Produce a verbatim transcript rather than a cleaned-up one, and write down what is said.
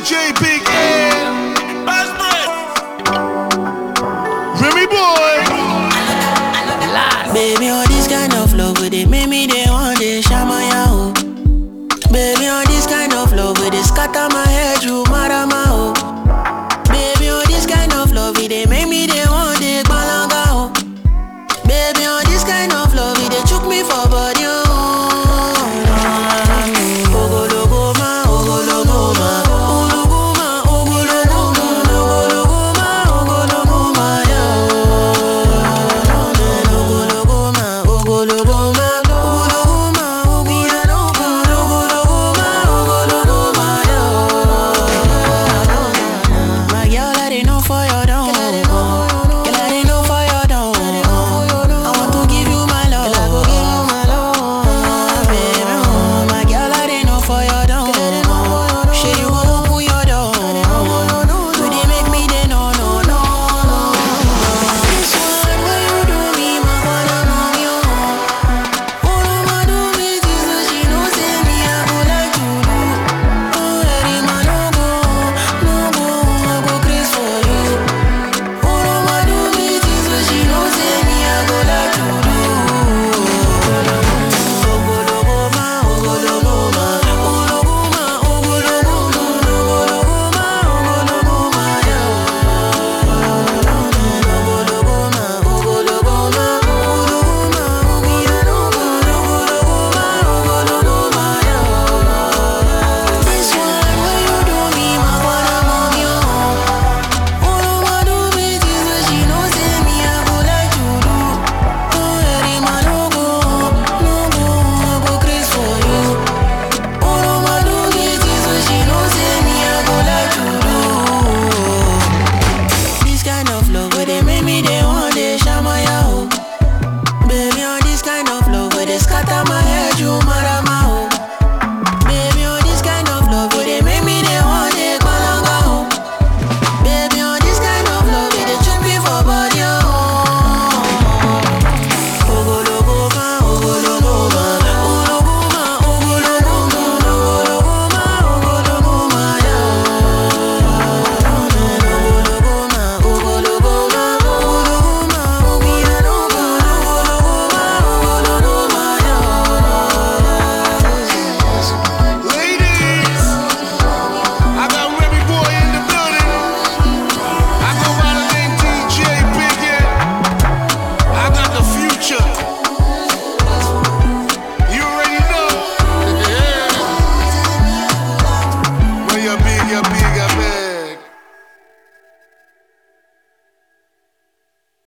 J Big L, Remy Boy. Baby, all this kind of love with it make me they want to shama ya oh. Baby, all this kind of love with it scatter my head.